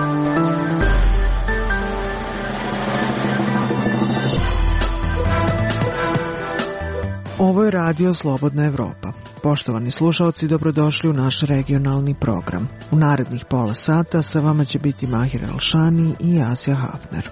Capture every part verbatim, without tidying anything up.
Ovo je radio Slobodna Evropa. Poštovani slušaoci, dobrodošli u naš regionalni program. U narednih pola sata sa vama će biti Mahir Elšani i Asja Hafner.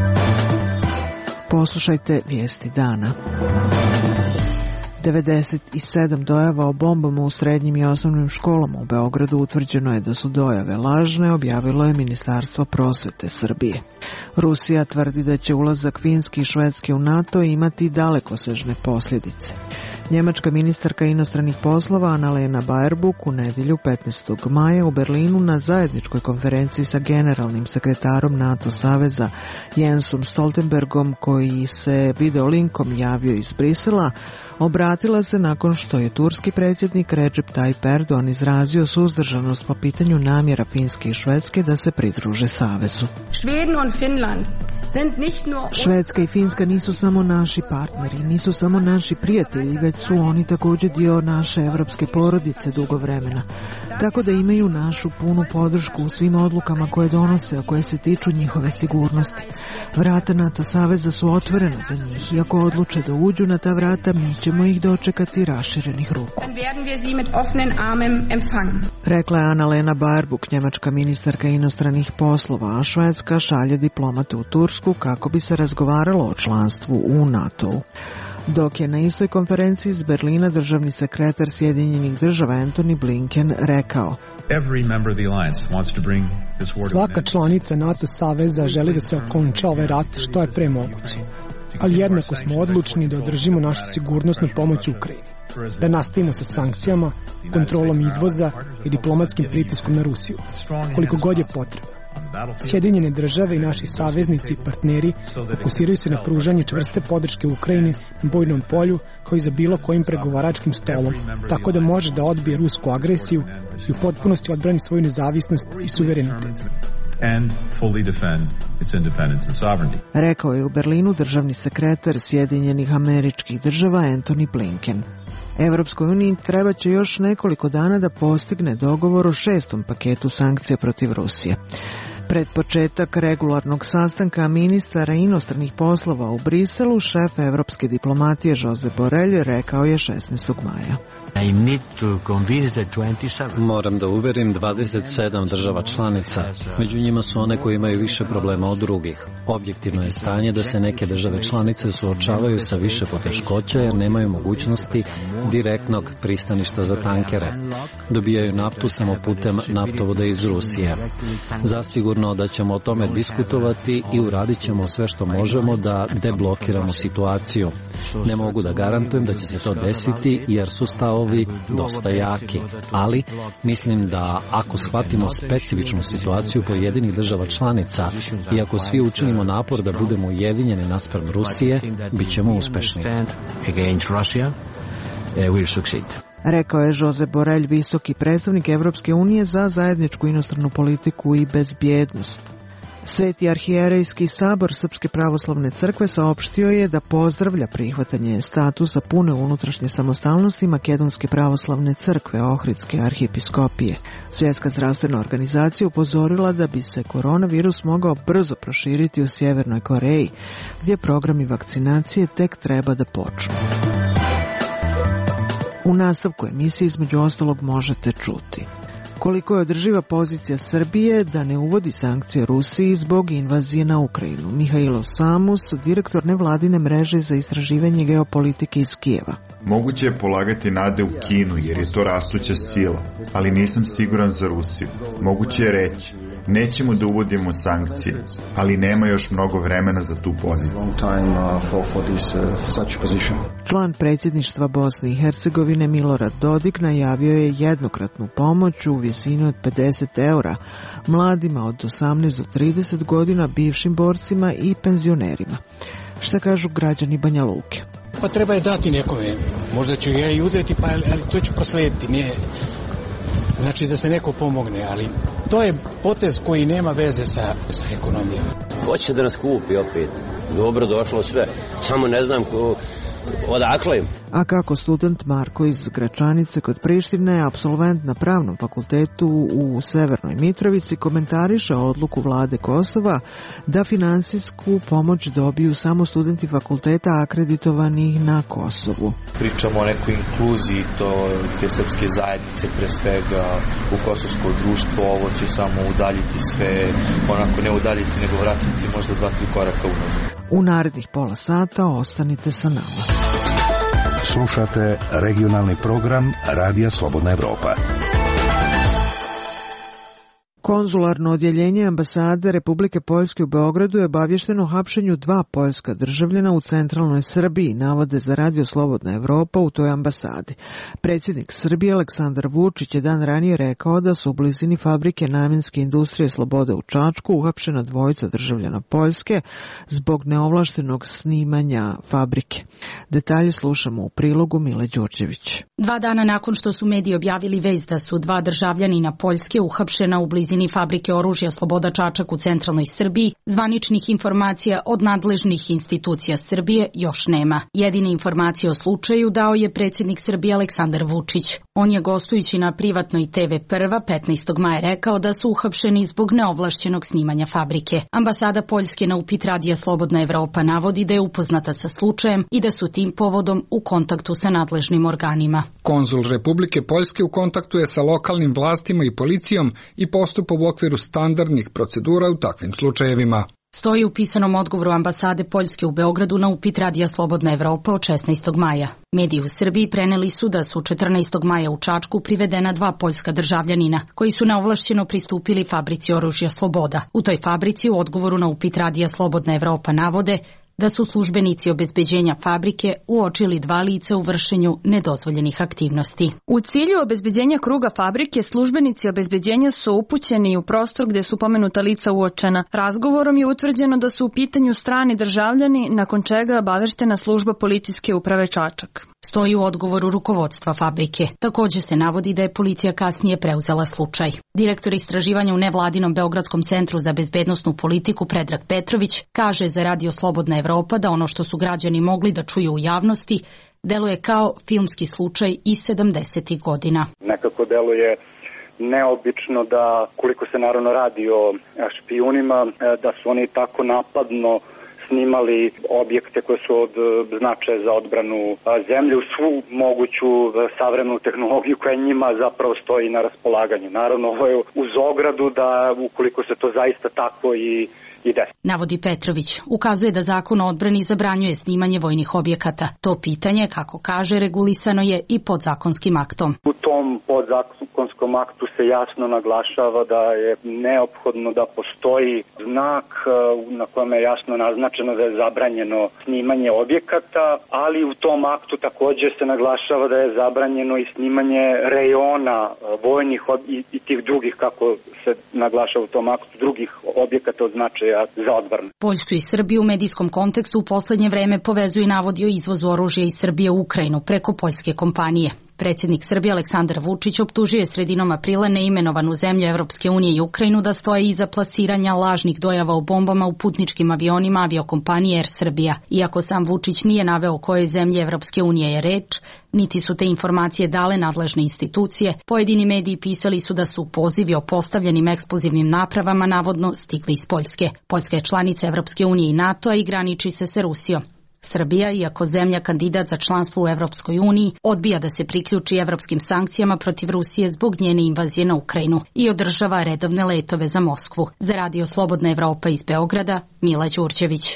Poslušajte vijesti dana. devedeset sedam dojava o bombama u srednjim i osnovnim školama u Beogradu utvrđeno je da su dojave lažne, objavilo je Ministarstvo prosvete Srbije. Rusija tvrdi da će ulazak Finske i Švedske u NATO imati dalekosežne posljedice. Njemačka ministarka inostranih poslova Annalena Baerbock u nedjelju petnaestog maja u Berlinu na zajedničkoj konferenciji sa generalnim sekretarom NATO saveza Jensom Stoltenbergom, koji se videolinkom javio iz Brisela, obratila se nakon što je turski predsjednik Recep Tayyip Erdogan izrazio suzdržanost po pitanju namjera Finske i Švedske da se pridruže savezu. Švedska i Finska nisu samo naši partneri, nisu samo naši prijatelji, već su oni također dio naše evropske porodice dugo vremena. Tako da imaju našu punu podršku u svim odlukama koje donose, a koje se tiču njihove sigurnosti. Vrata NATO saveza su otvorena za njih i ako odluče da uđu na ta vrata, mi ćemo ih dočekati raširenih ruku. Rekla je Annalena Baerbock, njemačka ministarka inostranih poslova, a Švedska šalje diplomate u Tursku kako bi se razgovaralo o članstvu u NATO-u. Dok je na istoj konferenciji iz Berlina državni sekretar Sjedinjenih država Antony Blinken rekao: Svaka članica NATO saveza želi da se okonča ovaj rat što je pre moguće, ali jednako smo odlučni da održimo našu sigurnosnu pomoć Ukrajini, da nastavimo sa sankcijama, kontrolom izvoza i diplomatskim pritiskom na Rusiju, koliko god je potrebno. Sjedinjene države i naši saveznici i partneri fokusiraju se na pružanje čvrste podrške Ukrajini na bojnom polju kao i za bilo kojim pregovaračkim stolom, tako da može da odbije rusku agresiju i u potpunosti odbrani svoju nezavisnost i suverenitet. Rekao je u Berlinu državni sekretar Sjedinjenih Američkih Država Antony Blinken. Evropskoj uniji treba će još nekoliko dana da postigne dogovor o šestom paketu sankcija protiv Rusije. Pred početak regularnog sastanka ministara inostranih poslova u Briselu, šef evropske diplomatije Josep Borrell rekao je šesnaestog maja. Moram da uverim dvadeset sedam država članica. Među njima su one koje imaju više problema od drugih. Objektivno je stanje da se neke države članice suočavaju sa više poteškoća jer nemaju mogućnosti direktnog pristaništa za tankere. Dobijaju naftu samo putem naftovoda iz Rusije. Zasigurno da ćemo o tome diskutovati i uradit ćemo sve što možemo da deblokiramo situaciju. Ne mogu da garantujem da će se to desiti jer su stavovi dosta jaki, ali mislim da ako shvatimo specifičnu situaciju pojedinih država članica i ako svi učinimo napor da budemo ujedinjeni naspram Rusije, bit ćemo uspešni. Rekao je Josep Borrell, visoki predstavnik Evropske unije za zajedničku inostranu politiku i bezbjednost. Sveti arhijerejski sabor Srpske pravoslavne crkve saopštio je da pozdravlja prihvatanje statusa pune unutrašnje samostalnosti Makedonske pravoslavne crkve Ohridske arhijepiskopije. Svjetska zdravstvena organizacija upozorila da bi se koronavirus mogao brzo proširiti u Sjevernoj Koreji, gdje programi vakcinacije tek treba da počnu. U nastavku emisije između ostalog možete čuti koliko je održiva pozicija Srbije da ne uvodi sankcije Rusiji zbog invazije na Ukrajinu. Mihailo Samus, direktor nevladine mreže za istraživanje geopolitike iz Kijeva. Moguće je polagati nade u Kinu jer je to rastuća sila, ali nisam siguran za Rusiju. Moguće je reći, nećemo da uvodimo sankcije, ali nema još mnogo vremena za tu poziciju. Član predsjedništva Bosne i Hercegovine Milorad Dodik najavio je jednokratnu pomoć u visini od pedeset eura mladima od osamnaest do trideset godina, bivšim borcima i penzionerima. Šta kažu građani Banja Luke? Pa treba je dati nekome. Možda ću ja i uzeti, pa ali to ću proslijediti. Nije, znači da se neko pomogne, ali to je potez koji nema veze sa, sa ekonomijom. Hoće da nas kupi opet. Dobro došlo sve. Samo ne znam ko, Odakle? A kako student Marko iz Gračanice kod Prištine, apsolvent na Pravnom fakultetu u Severnoj Mitrovici, komentariše odluku vlade Kosova da finansijsku pomoć dobiju samo studenti fakulteta akreditovanih na Kosovu. Pričamo o nekoj inkluziji to, te srpske zajednice, pre svega u kosovsko društvo. Ovo će samo udaljiti sve, onako ne udaljiti, nego vratiti možda dva, tri koraka unazad. U narednih pola sata ostanite sa nama. Slušate regionalni program Radija Slobodna Evropa. Konzularno odjeljenje ambasade Republike Poljske u Beogradu je obavješteno o hapšenju dva poljska državljana u centralnoj Srbiji, navode za Radio Slobodna Evropa u toj ambasadi. Predsjednik Srbije Aleksandar Vučić je dan ranije rekao da su u blizini fabrike namjenske industrije Sloboda u Čačku uhapšena dvojica državljana Poljske zbog neovlaštenog snimanja fabrike. Detalje slušamo u prilogu Mile Đorđević. Dva dana nakon što su mediji objavili vest da su dva državljanina Poljske uhapšena u blizini fabrike oružja Sloboda Čačak u centralnoj Srbiji, zvaničnih informacija od nadležnih institucija Srbije još nema. Jedine informacije o slučaju dao je predsjednik Srbije Aleksandar Vučić. On je gostujući na privatnoj te ve Prva petnaestog maja rekao da su uhapšeni zbog neovlašćenog snimanja fabrike. Ambasada Poljske na upit Radija Slobodna Evropa navodi da je upoznata sa slučajem i da su tim povodom u kontaktu sa nadležnim organima. Konzul Republike Poljske u kontaktu je sa lokalnim vlastima i policijom i postupa u okviru standardnih procedura u takvim slučajevima. Stoji u pisanom odgovoru ambasade Poljske u Beogradu na upit Radija Slobodna Evropa od šesnaestog maja. Mediji u Srbiji preneli su da su četrnaestog maja u Čačku privedena dva poljska državljanina koji su neovlašćeno pristupili fabrici oružja Sloboda. U toj fabrici u odgovoru na upit Radija Slobodna Evropa navode da su službenici obezbeđenja fabrike uočili dva lica u vršenju nedozvoljenih aktivnosti. U cilju obezbeđenja kruga fabrike, službenici obezbeđenja su upućeni u prostor gde su pomenuta lica uočena. Razgovorom je utvrđeno da su u pitanju strani državljani, nakon čega je obaveštena služba policijske uprave Čačak. Stoji u odgovoru rukovodstva fabrike. Također se navodi da je policija kasnije preuzela slučaj. Direktor istraživanja u nevladinom Beogradskom centru za bezbednosnu politiku Predrag Petrović kaže za Radio Slobodna Evropa da ono što su građani mogli da čuju u javnosti deluje kao filmski slučaj iz sedamdesetih godina. Nekako deluje neobično da, koliko se naravno radi o špijunima, da su oni tako napadno snimali objekte koje su od značaja za odbranu zemlje u svu moguću savremenu tehnologiju koja njima zapravo stoji na raspolaganju. Naravno, ovo je uz ogradu da ukoliko se to zaista tako i ide. Navodi Petrović, ukazuje da zakon o odbrani zabranjuje snimanje vojnih objekata. To pitanje, kako kaže, regulisano je i podzakonskim aktom. U tom podzakonskom aktu se jasno naglašava da je neophodno da postoji znak na kojem je jasno naznačeno da je zabranjeno snimanje objekata, ali u tom aktu također se naglašava da je zabranjeno i snimanje rejona vojnih i, i tih drugih, kako se naglašava u tom aktu, drugih objekata od značaja za odbranu. Poljsku i Srbiju u medijskom kontekstu u poslednje vreme povezuje i navodi o izvozu oružja iz Srbije u Ukrajinu preko poljske kompanije. Predsjednik Srbije Aleksandar Vučić optužio je sredinom aprila neimenovanu zemlju Evropske unije i Ukrajinu da stoje iza plasiranja lažnih dojava o bombama u putničkim avionima aviokompanije Air Srbija. Iako sam Vučić nije naveo o kojoj zemlji Evropske unije je reč, niti su te informacije dale nadležne institucije, pojedini mediji pisali su da su pozivi o postavljenim eksplozivnim napravama navodno stigli iz Poljske. Poljska je članica Evropske unije i NATO-a i graniči se sa Rusijom. Srbija, iako zemlja kandidat za članstvo u Evropskoj uniji, odbija da se priključi evropskim sankcijama protiv Rusije zbog njene invazije na Ukrajinu i održava redovne letove za Moskvu. Za Radio Slobodna Evropa iz Beograda, Mila Đurđević.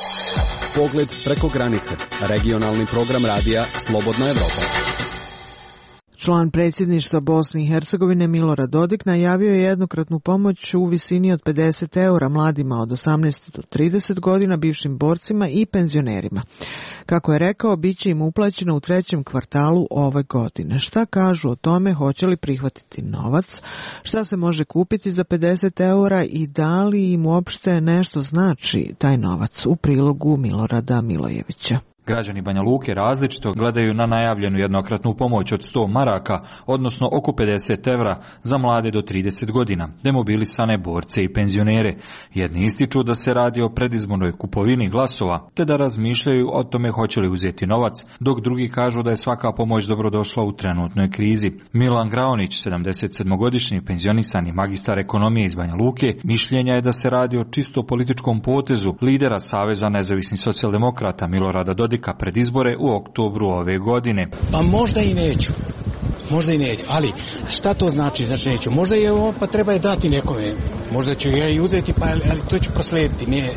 Pogled preko granice. Regionalni program radija Slobodna Evropa. Član predsjedništva Bosne i Hercegovine Milorad Dodik najavio je jednokratnu pomoć u visini od pedeset eura mladima od osamnaest do trideset godina, bivšim borcima i penzionerima. Kako je rekao, bit će im uplaćeno u trećem kvartalu ove godine. Šta kažu o tome, hoće li prihvatiti novac, šta se može kupiti za pedeset eura i da li im uopšte nešto znači taj novac, u prilogu Milorada Milojevića. Građani Banja Luke različito gledaju na najavljenu jednokratnu pomoć od sto maraka, odnosno oko pedeset evra za mlade do trideset godina, demobilisane borce i penzionere. Jedni ističu da se radi o predizbornoj kupovini glasova, te da razmišljaju o tome hoće li uzeti novac, dok drugi kažu da je svaka pomoć dobrodošla u trenutnoj krizi. Milan Graonić, sedamdesetsedmogodišnji penzionisani magistar ekonomije iz Banja Luke, mišljenja je da se radi o čisto političkom potezu lidera Saveza nezavisnih socijaldemokrata Milorada Dodika pred izbore u oktobru ove godine. Pa možda i neću. Možda i neću, ali šta to znači, znači neću? Možda je ovo, pa treba je dati nekome. Možda ću ja i uzeti, pa ali to ću proslediti. Nije,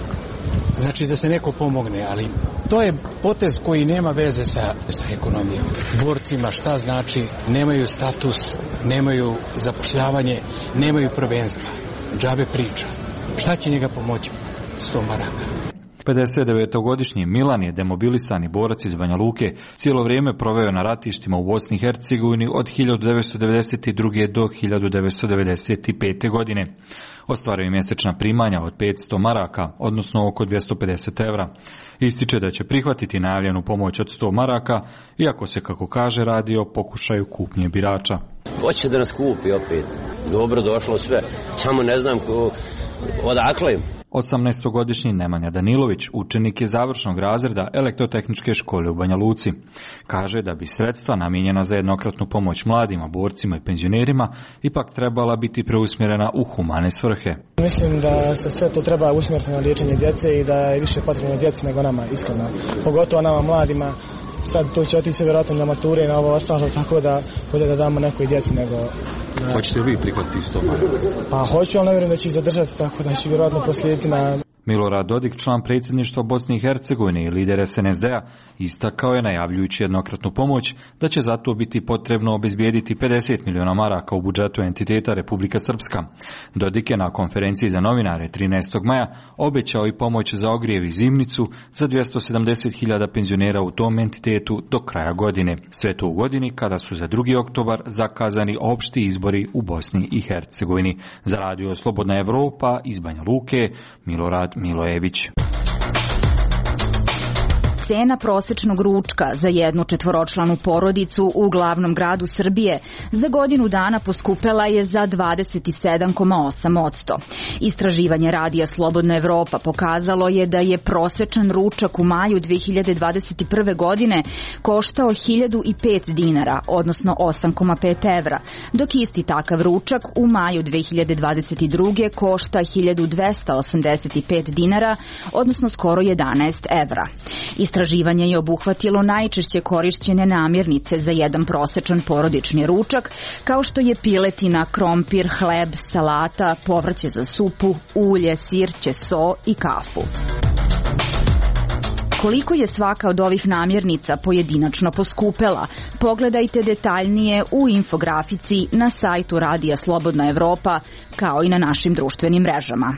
znači da se neko pomogne, ali to je potez koji nema veze sa, sa ekonomijom. Borcima šta znači? Nemaju status, nemaju zapošljavanje, nemaju prvenstva. Džabe priča. Šta će njega pomoći? sto maraka. pedesetdevetogodišnji Milan je demobilisani borac iz Banja Luke, cijelo vrijeme proveo na ratištima u Bosni i Hercegovini od hiljadu devetsto devedeset druge. do hiljadu devetsto devedeset pete. godine. Ostvaruje mjesečna primanja od petsto maraka, odnosno oko dvjesto pedeset evra. Ističe da će prihvatiti najavljenu pomoć od sto maraka, iako se, kako kaže, radi o pokušaju kupnje birača. Hoće da nas kupi opet. Dobro došlo sve. Samo ne znam ko, odakle. osamnaestogodišnji Nemanja Danilović učenik je završnog razreda elektrotehničke škole u Banja Luci. Kaže da bi sredstva namijenjena za jednokratnu pomoć mladima, borcima i penzionerima ipak trebala biti preusmjerena u humane svrhe. Mislim da se sve to treba usmjeriti na liječenje djece i da je više potrebno djeci nego nama, iskreno. Pogotovo nama mladima. Sad to će otići vjerojatno na mature i na ovo ostalo, tako da bolje da damo nekoj djeci nego... Da... Hoćete vi prihvatiti sto maraka? Pa hoću, ali ne vjerujem da će ih zadržati, tako da će vjerojatno poslijediti na... Milorad Dodik, član predsjedništva Bosne i Hercegovine i lider S N S D-a, istakao je, najavljujući jednokratnu pomoć, da će zato biti potrebno obezbijediti pedeset milijuna maraka u budžetu entiteta Republika Srpska. Dodik je na konferenciji za novinare trinaestog maja obećao i pomoć za ogrijev i zimnicu za dvjesto sedamdeset hiljada penzionera u tom entitetu do kraja godine. Sve to u godini kada su za drugi oktobar zakazani opšti izbori u Bosni i Hercegovini. Za radio Slobodna Evropa iz Banja Luke, Milorad Milojević. Cena prosečnog ručka za jednu četvoročlanu porodicu u glavnom gradu Srbije za godinu dana poskupela je za dvadeset sedam zarez osam posto. Istraživanje radija Slobodna Evropa pokazalo je da je prosečan ručak u maju dve hiljade dvadeset prve. godine koštao hiljadu pet dinara, odnosno osam zarez pet evra, dok isti takav ručak u maju dve hiljade dvadeset druge. košta hiljadu dvesta osamdeset pet dinara, odnosno skoro jedanaest evra. Istraživanje je obuhvatilo najčešće korišćene namirnice za jedan prosečan porodični ručak, kao što je piletina, krompir, hleb, salata, povrće za supu, ulje, sir, ćeso i kafu. Koliko je svaka od ovih namirnica pojedinačno poskupela, pogledajte detaljnije u infografici na sajtu Radija Slobodna Evropa, kao i na našim društvenim mrežama.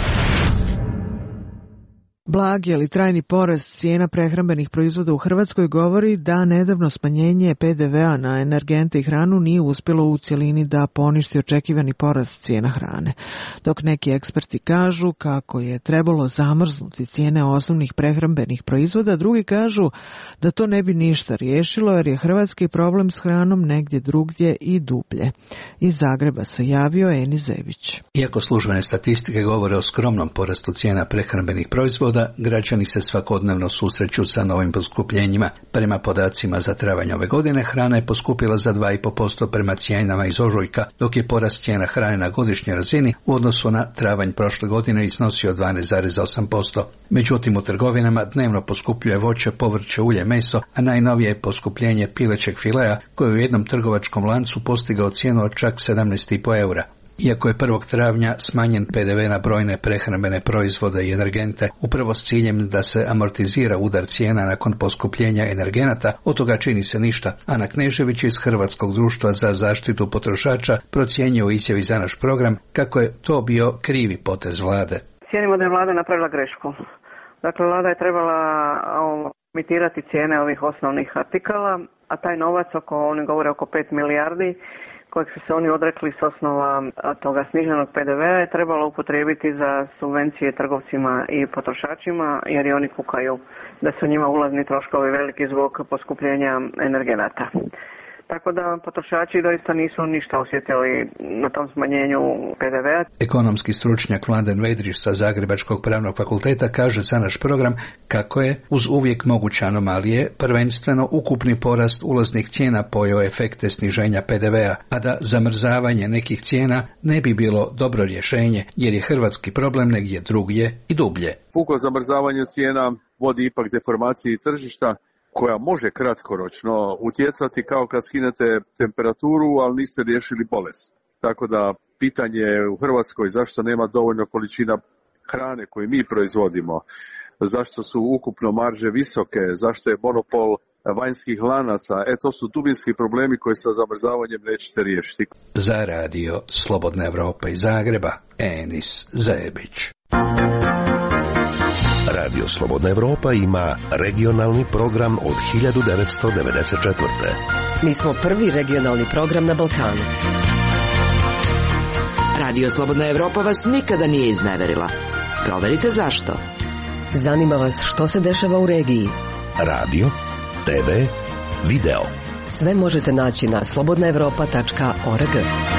Blag ili trajni porast cijena prehrambenih proizvoda u Hrvatskoj govori da nedavno smanjenje P D V-a na energente i hranu nije uspjelo u cjelini da poništi očekivani porast cijena hrane. Dok neki eksperti kažu kako je trebalo zamrznuti cijene osnovnih prehrambenih proizvoda, drugi kažu da to ne bi ništa riješilo jer je hrvatski problem s hranom negdje drugdje i dublje. Iz Zagreba se javio Eni Zević. Iako službene statistike govore o skromnom porastu cijena prehrambenih proizvoda, građani se svakodnevno susreću sa novim poskupljenjima. Prema podacima za travanj ove godine, hrana je poskupila za dva zarez pet posto prema cijenama iz ožujka, dok je porast cijena hrane na godišnjoj razini u odnosu na travanj prošle godine iznosio dvanaest zarez osam posto. Međutim, u trgovinama dnevno poskupljuje voće, povrće, ulje, meso, a najnovije je poskupljenje pilećeg filea koji je u jednom trgovačkom lancu postigao cijenu od čak sedamnaest zarez pet eura. Iako je prvog travnja smanjen P D V na brojne prehrambene proizvode i energente, upravo s ciljem da se amortizira udar cijena nakon poskupljenja energenata, od toga čini se ništa. Ana Knežević iz Hrvatskog društva za zaštitu potrošača procjenjuje u izjavi za naš program kako je to bio krivi potez vlade. Cijenimo da je vlada napravila grešku. Dakle, vlada je trebala limitirati cijene ovih osnovnih artikala, a taj novac, oko, oni govore oko pet milijardi, kojeg su se oni odrekli s osnova toga sniženog P D V-a je trebalo upotrijebiti za subvencije trgovcima i potrošačima, jer i oni kukaju da su njima ulazni troškovi veliki zbog poskupljenja energenata. Tako da potrošači doista nisu ništa osjetili na tom smanjenju P D V-a. Ekonomski stručnjak Mladen Vedriš sa Zagrebačkog pravnog fakulteta kaže za naš program kako je, uz uvijek moguće anomalije, prvenstveno ukupni porast ulaznih cijena pojeo efekte sniženja P D V-a, a da zamrzavanje nekih cijena ne bi bilo dobro rješenje, jer je hrvatski problem negdje drugdje i dublje. Puko zamrzavanje cijena vodi ipak deformaciji tržišta, koja može kratkoročno utjecati kao kad skinete temperaturu, ali niste riješili bolest. Tako da pitanje u Hrvatskoj zašto nema dovoljno količina hrane koju mi proizvodimo, zašto su ukupno marže visoke, zašto je monopol vanjskih lanaca, e to su dubinski problemi koji sa zamrzavanjem nećete riješiti. Za radio Slobodna Evropa iz Zagreba, Enis Zebić. Radio Slobodna Evropa ima regionalni program od hiljadu devetsto devedeset četvrte. Mi smo prvi regionalni program na Balkanu. Radio Slobodna Evropa vas nikada nije izneverila. Proverite zašto. Zanima vas što se dešava u regiji. Radio, te ve, video. Sve možete naći na slobodna evropa tačka org.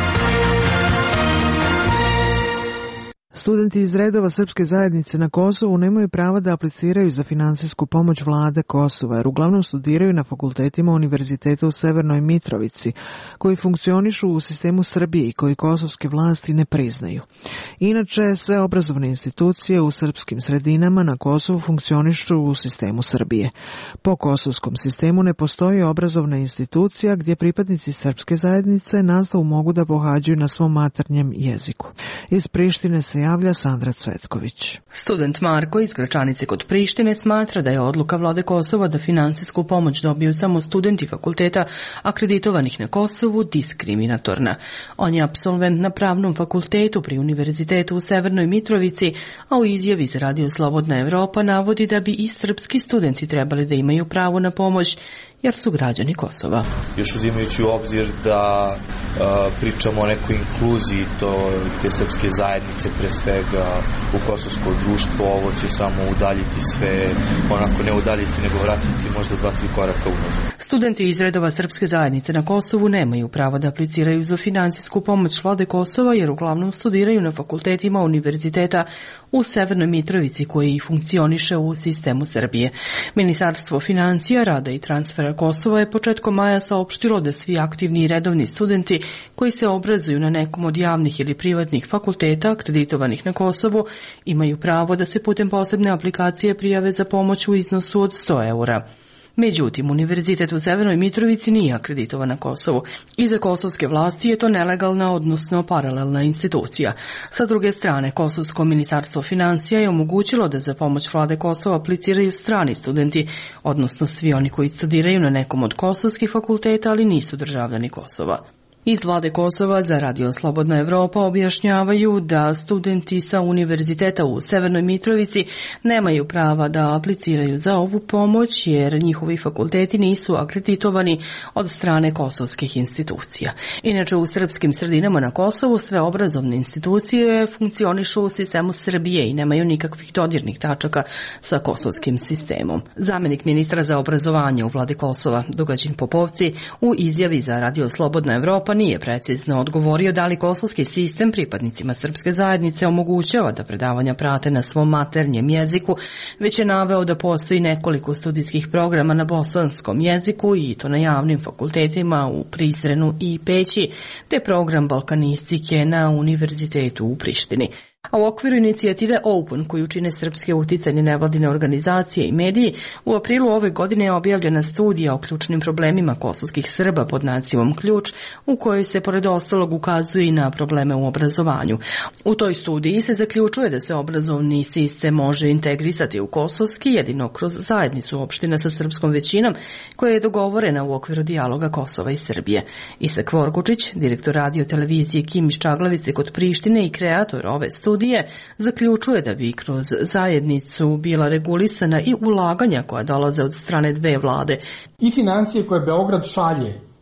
Studenti iz redova srpske zajednice na Kosovu nemaju prava da apliciraju za finansijsku pomoć vlade Kosova, jer uglavnom studiraju na fakultetima Univerziteta u Severnoj Mitrovici, koji funkcionišu u sistemu Srbije i koji kosovske vlasti ne priznaju. Inače, sve obrazovne institucije u srpskim sredinama na Kosovu funkcionišu u sistemu Srbije. Po kosovskom sistemu ne postoji obrazovna institucija gdje pripadnici srpske zajednice nastavu mogu da pohađaju na svom maternjem jeziku. Iz Prištine se javlja Sandra Cvetković. Student Marko iz Gračanice kod Prištine smatra da je odluka vlade Kosova da finansijsku pomoć dobiju samo studenti fakulteta akreditovanih na Kosovu diskriminatorna. On je apsolvent na pravnom fakultetu pri Univerzitetu u Severnoj Mitrovici, a u izjavi za Radio Slobodna Evropa navodi da bi i srpski studenti trebali da imaju pravo na pomoć, jer su građani Kosova. Još uzimajući u obzir da uh, pričamo o nekoj inkluziji to, te srpske zajednice, pre svega u kosovsko društvo, ovo će samo udaljiti sve, onako ne udaljiti, nego vratiti možda dva, tri koraka unazad. Studenti iz redova srpske zajednice na Kosovu nemaju pravo da apliciraju za finansijsku pomoć vlade Kosova, jer uglavnom studiraju na fakultetima Univerziteta u Severnoj Mitrovici, koji funkcioniše u sistemu Srbije. Ministarstvo financija, rada i transfera Kosova je početkom maja saopštilo da svi aktivni i redovni studenti koji se obrazuju na nekom od javnih ili privatnih fakulteta akreditovanih na Kosovu imaju pravo da se putem posebne aplikacije prijave za pomoć u iznosu od sto eura. Međutim, Univerzitet u Severnoj Mitrovici nije akreditovan na Kosovu i za kosovske vlasti je to nelegalna, odnosno paralelna institucija. Sa druge strane, Kosovsko ministarstvo financija je omogućilo da za pomoć vlade Kosova apliciraju strani studenti, odnosno svi oni koji studiraju na nekom od kosovskih fakulteta, ali nisu državljani Kosova. Iz vlade Kosova za Radio Slobodna Evropa objašnjavaju da studenti sa Univerziteta u Severnoj Mitrovici nemaju prava da apliciraju za ovu pomoć, jer njihovi fakulteti nisu akreditovani od strane kosovskih institucija. Inače, u srpskim sredinama na Kosovu sve obrazovne institucije funkcionišu u sistemu Srbije i nemaju nikakvih dodirnih tačaka sa kosovskim sistemom. Zamenik ministra za obrazovanje u vladi Kosova, Dugađin Popovci, u izjavi za Radio Slobodna Evropa nije precizno odgovorio da li kosovski sistem pripadnicima srpske zajednice omogućava da predavanja prate na svom maternjem jeziku, već je naveo da postoji nekoliko studijskih programa na bosanskom jeziku i to na javnim fakultetima u Prizrenu i Peći, te program balkanistike na Univerzitetu u Prištini. A u okviru inicijative Open, koju čine srpske uticajne nevladine organizacije i mediji, u aprilu ove godine je objavljena studija o ključnim problemima kosovskih Srba pod nazivom Ključ, u kojoj se pored ostalog ukazuje i na probleme u obrazovanju. U toj studiji se zaključuje da se obrazovni sistem može integrisati u kosovski jedino kroz zajednicu opština sa srpskom većinom, koja je dogovorena u okviru dijaloga Kosova i Srbije. Isak Vorgučić, direktor radio televizije Kim iz Čaglavice kod Prištine i kreator ove studije, studije zaključuje da bi kroz zajednicu bila regulisana i ulaganja koja dolaze od strane dve vlade. I financije koje Beograd šalje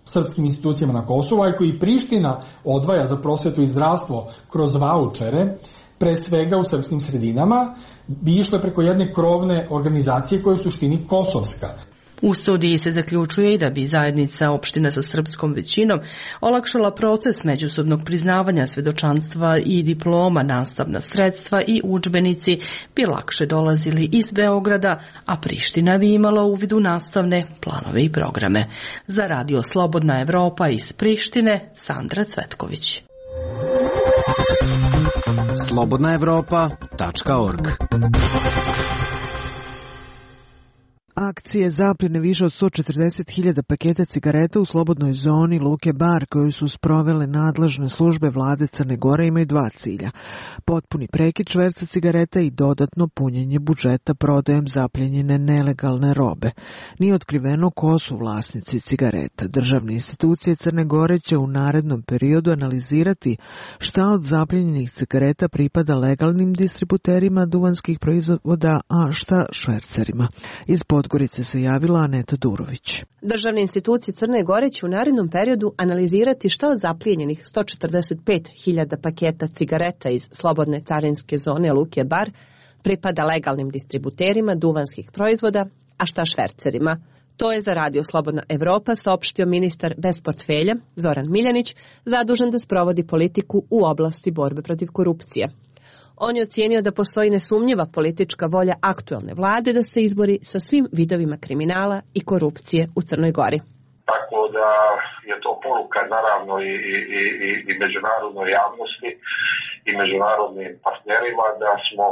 srpskim institucijama na Kosovu, a koji Priština odvaja za prosvetu i zdravstvo kroz vaučere, pre svega u srpskim sredinama, bi išle preko jedne krovne organizacije koja je u suštini kosovska. U studiji se zaključuje i da bi zajednica opština sa srpskom većinom olakšala proces međusobnog priznavanja svedočanstva i diploma, nastavna sredstva i udžbenici bi lakše dolazili iz Beograda, a Priština bi imala uvid u nastavne planove i programe. Za Radio Slobodna Evropa iz Prištine, Sandra Cvetković. slobodna evropa tačka org. Akcije zapljene više od sto četrdeset hiljada paketa cigareta u slobodnoj zoni Luke Bar, koju su sprovele nadležne službe vlade Crne Gore, imaju dva cilja. Potpuni prekid šverca cigareta i dodatno punjenje budžeta prodajom zapljenjene nelegalne robe. Nije otkriveno ko su vlasnici cigareta. Državne institucije Crne Gore će u narednom periodu analizirati šta od zapljenjenih cigareta pripada legalnim distributerima duvanskih proizvoda, a šta švercerima. Iz Podgorice se javila Aneta Durović. Državne institucije Crne Gore će u narednom periodu analizirati šta od zaplijenjenih sto četrdeset pet hiljada paketa cigareta iz slobodne carinske zone Luke Bar pripada legalnim distributerima duvanskih proizvoda, a šta švercerima. To je za Radio Slobodna Evropa saopštio ministar bez portfelja Zoran Miljanić, zadužen da sprovodi politiku u oblasti borbe protiv korupcije. On je ocijenio da postoji nesumnjiva politička volja aktuelne vlade da se izbori sa svim vidovima kriminala i korupcije u Crnoj Gori. Tako da je to poruka naravno i, i, i, i međunarodnoj javnosti i međunarodnim partnerima da smo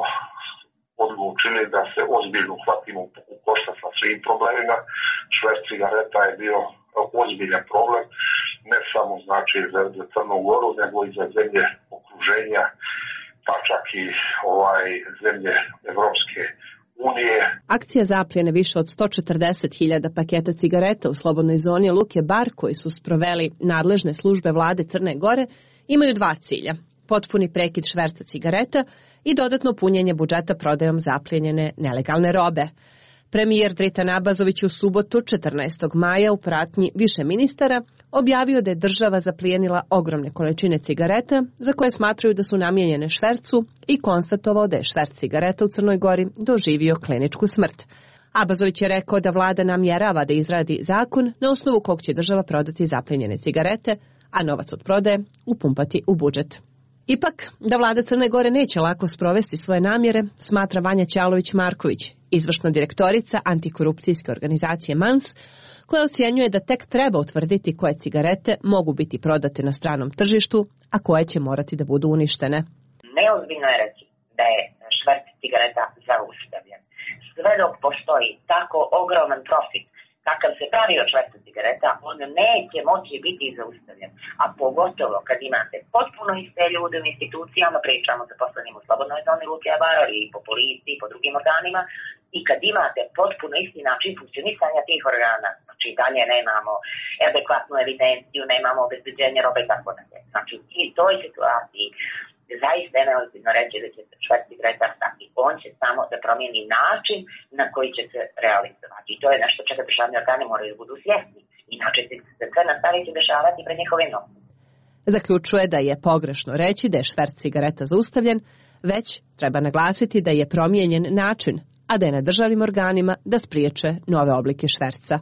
odlučili da se ozbiljno uhvatimo u koštac sa svim problemima. Šverc cigareta je bio ozbiljan problem, ne samo znači za, za Crnu Goru, nego i za zemlje okruženja, pa čak i ovaj zemlje Evropske unije. Akcija zapljene više od sto četrdeset hiljada paketa cigareta u slobodnoj zoni Luke Bar, koji su sproveli nadležne službe vlade Crne Gore, imaju dva cilja: potpuni prekid šverca cigareta i dodatno punjenje budžeta prodajom zapljenjene nelegalne robe. Premijer Dritan Abazović u subotu, četrnaestog maja, u pratnji više ministara, objavio da je država zaplijenila ogromne količine cigareta za koje smatraju da su namijenjene švercu i konstatovao da je šverc cigareta u Crnoj Gori doživio kliničku smrt. Abazović je rekao da vlada namjerava da izradi zakon na osnovu kog će država prodati zapljenjene cigarete, a novac od prodaje upumpati u budžet. Ipak, da vlada Crne Gore neće lako sprovesti svoje namjere, smatra Vanja Ćalović-Marković, izvršna direktorica antikorupcijske organizacije MANS, koja ocjenjuje da tek treba utvrditi koje cigarete mogu biti prodate na stranom tržištu, a koje će morati da budu uništene. Neozbiljno je reći da je šverc cigareta zaustavljen. Sve dok postoji tako ogroman profit kakav se pravi od šverca cigareta, on neće moći biti zaustavljen. A pogotovo kad imate potpuno iste ljude u institucijama, pričamo sa poslanim u slobodnoj zoni Luke Bar i po policiji, po drugim organima, i kad imate potpuno isti način funkcionisanja tih organa, znači dalje nemamo adekvatnu evidenciju, nemamo obezbeđenje robe i tako dalje. Znači u toj situaciji zaista je neozbiljno reći da će se šverc cigareta stati. On će samo da promijeni način na koji će se realizovati. I to je nešto čega državni organi moraju budu svjesni. Inače će se sve nastaviti dešavati pred njihovim nosom. Zaključuje da je pogrešno reći da je šverc cigareta zaustavljen, već treba naglasiti da je promijenjen način, a da je na državnim organima da spriječe nove oblike šverca.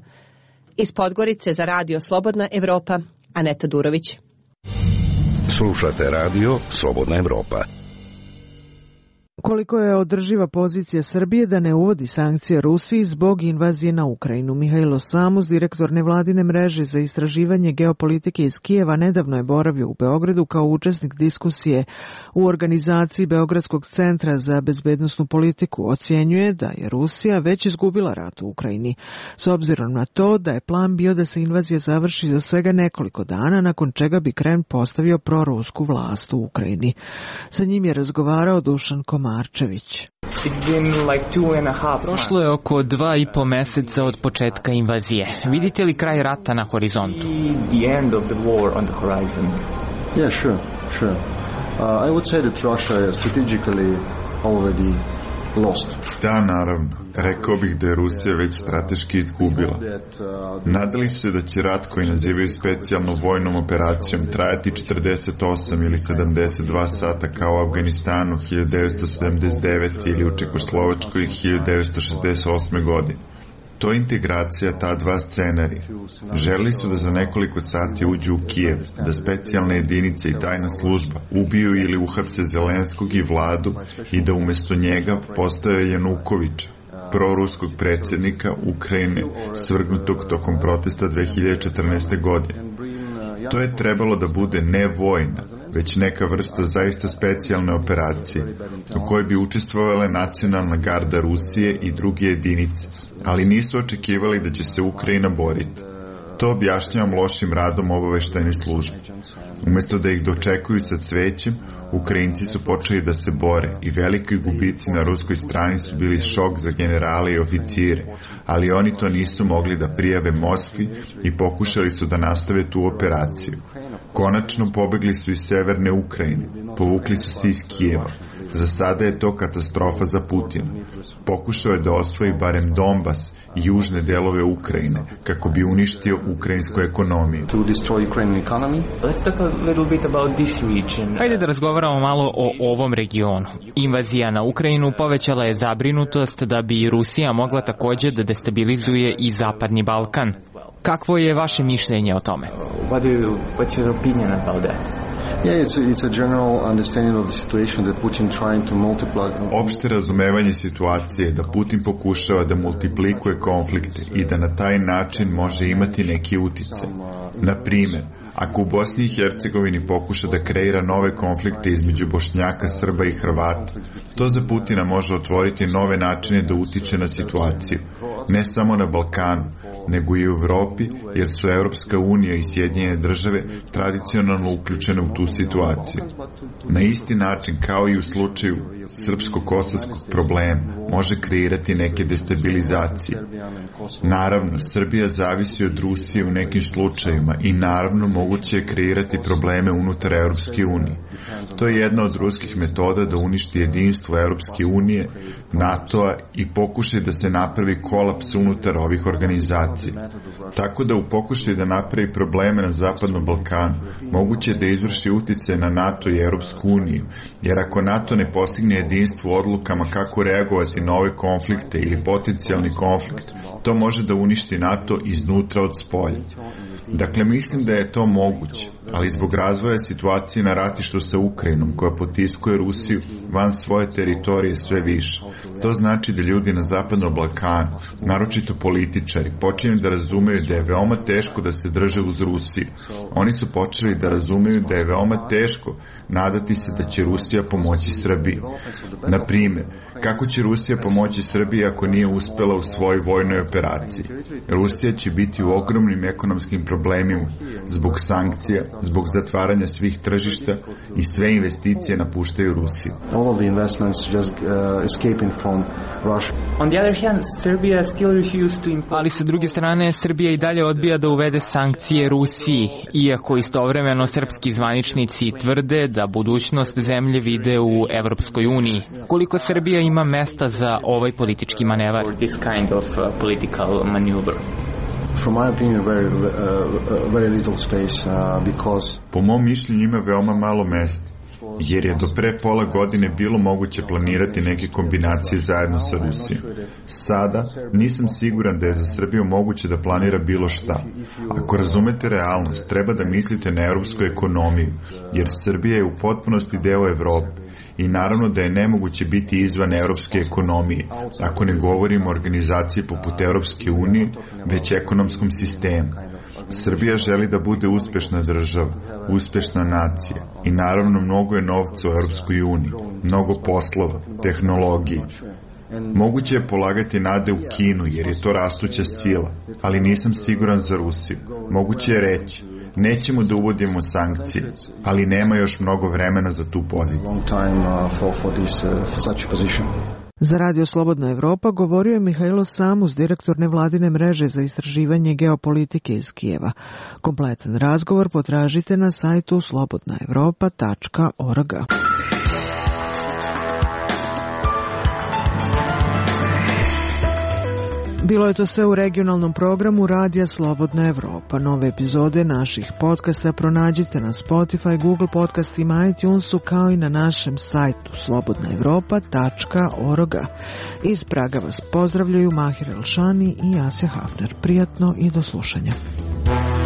Iz Podgorice za Radio Slobodna Evropa, Aneta Durović. Slušate radio Slobodna Evropa. Koliko je održiva pozicija Srbije da ne uvodi sankcije Rusiji zbog invazije na Ukrajinu? Mihajlo Samus, direktor nevladine mreže za istraživanje geopolitike iz Kijeva, nedavno je boravio u Beogradu kao učesnik diskusije u organizaciji Beogradskog centra za bezbednosnu politiku. Ocjenjuje da je Rusija već izgubila rat u Ukrajini, s obzirom na to da je plan bio da se invazija završi za svega nekoliko dana, nakon čega bi Kreml postavio prorusku vlast u Ukrajini. Sa njim je razgovarao Dušan Komar. Marčević. Prošlo je oko dva i po meseca od početka invazije. Vidite li kraj rata na horizontu? Yeah, sure, sure. Uh, I would say that Russia strategically already lost. Da, naravno. Rekao bih da je Rusija već strateški izgubila. Nadali su se da će rat koji nazivaju specijalnom vojnom operacijom trajati četrdeset osam ili sedamdeset dva sata kao u Afganistanu hiljadu devetsto sedamdeset devete ili u Čekoslovačkoj hiljadu devetsto šezdeset osme godine. To je integracija ta dva scenarija. Želeli su da za nekoliko sati uđu u Kijev, da specijalne jedinice i tajna služba ubiju ili uhapse Zelenskog i vladu i da umesto njega postave Janukovića, proruskog predsjednika Ukrajine, svrgnutog tokom protesta dve hiljade četrnaeste. godine. To je trebalo da bude ne vojna, već neka vrsta zaista specijalne operacije, u kojoj bi učestvovale nacionalna garda Rusije i druge jedinice, ali nisu očekivali da će se Ukrajina boriti. To objašnjavam lošim radom obaveštajne službe. Umjesto da ih dočekuju sa cvećem, Ukrajinci su počeli da se bore i veliki gubici na ruskoj strani su bili šok za generale i oficire, ali oni to nisu mogli da prijave Moskvi i pokušali su da nastave tu operaciju. Konačno pobegli su iz severne Ukrajine, povukli su se iz Kijeva. Za sada je to katastrofa za Putina. Pokušao je da osvoji barem Donbas i južne delove Ukrajine, kako bi uništio ukrajinsku ekonomiju. Hajde da razgovaramo malo o ovom regionu. Invazija na Ukrajinu povećala je zabrinutost da bi Rusija mogla također da destabilizuje i Zapadni Balkan. Kakvo je vaše mišljenje o tome? What do you, what's your opinion about that? Yeah, it's a, it's a general understanding of the situation that Putin trying to multiply. Opšte razumevanje situacije da Putin pokušava da multiplikuje konflikte i da na taj način može imati neki uticaj. Na primjer, ako u Bosni i Hercegovini pokuša da kreira nove konflikte između Bošnjaka, Srba i Hrvata, to za Putina može otvoriti nove načine da utiče na situaciju, ne samo na Balkanu, nego i u Evropi, jer su Evropska unija i Sjedinjene države tradicionalno uključene u tu situaciju. Na isti način kao i u slučaju srpsko-kosovskog problema može kreirati neke destabilizacije. Naravno, Srbija zavisi od Rusije u nekim slučajima i naravno moguće je kreirati probleme unutar Evropske unije. To je jedna od ruskih metoda da uništi jedinstvo Evropske unije, NATO-a i pokušaj da se napravi kolaps unutar ovih organizacija. Tako da u pokušaju da napravi probleme na Zapadnom Balkanu, moguće je da izvrši uticaj na NATO i Evropsku uniju, jer ako NATO ne postigne jedinstvo u odlukama kako reagovati na ove konflikte ili potencijalni konflikt, to može da uništi NATO iznutra od spolja. Dakle, mislim da je to moguće, ali zbog razvoja situacije na ratištu sa Ukrajinom, koja potiskuje Rusiju van svoje teritorije sve više, to znači da ljudi na Zapadnom Balkanu, naročito političari, počinju da razumeju da je veoma teško da se drže uz Rusiju. Oni su počeli da razumeju da je veoma teško nadati se da će Rusija pomoći Srbiji. Na primjer, kako će Rusija pomoći Srbiji ako nije uspela u svojoj vojnoj operaciji? Rusija će biti u ogromnim ekonomskim problemima zbog sankcija, zbog zatvaranja svih tržišta i sve investicije napuštaju Rusiju. All of the investments just uh, escaping from Russia. On the other hand, Serbia still refused to impose... Ali sa druge strane, Srbija i dalje odbija da uvede sankcije Rusiji, iako istovremeno srpski zvaničnici tvrde da budućnost zemlje vide u Evropskoj uniji. Koliko Srbija ima mesta za ovaj politički manevar? This kind of uh, political maneuver. From my opinion, very, uh, very little space, uh, because... Po mom mišljenju ima veoma malo mesta, jer je do pre pola godine bilo moguće planirati neke kombinacije zajedno sa Rusijom. Sada nisam siguran da je za Srbiju moguće da planira bilo šta. Ako razumete realnost, treba da mislite na europsku ekonomiju, jer Srbija je u potpunosti deo Evrope i naravno da je nemoguće biti izvan evropske ekonomije, ako ne govorimo o organizaciji poput Evropske unije, već ekonomskom sistemu. Srbija želi da bude uspešna država, uspešna nacija i naravno mnogo je novca u Evropskoj uniji, mnogo poslova, tehnologije. Moguće je polagati nade u Kinu jer je to rastuća sila, ali nisam siguran za Rusiju. Moguće je reći, nećemo da uvodimo sankcije, ali nema još mnogo vremena za tu poziciju. Za Radio Slobodna Evropa govorio je Mihajlo Samus, direktor nevladine mreže za istraživanje geopolitike iz Kijeva. Kompletan razgovor potražite na sajtu slobodna evropa tačka org. Bilo je to sve u regionalnom programu Radija Slobodna Evropa. Nove epizode naših podcasta pronađite na Spotify, Google podcastima, iTunesu, kao i na našem sajtu slobodna evropa tačka org. Iz Praga vas pozdravljaju Mahir Elšani i Asja Hafner. Prijatno i do slušanja.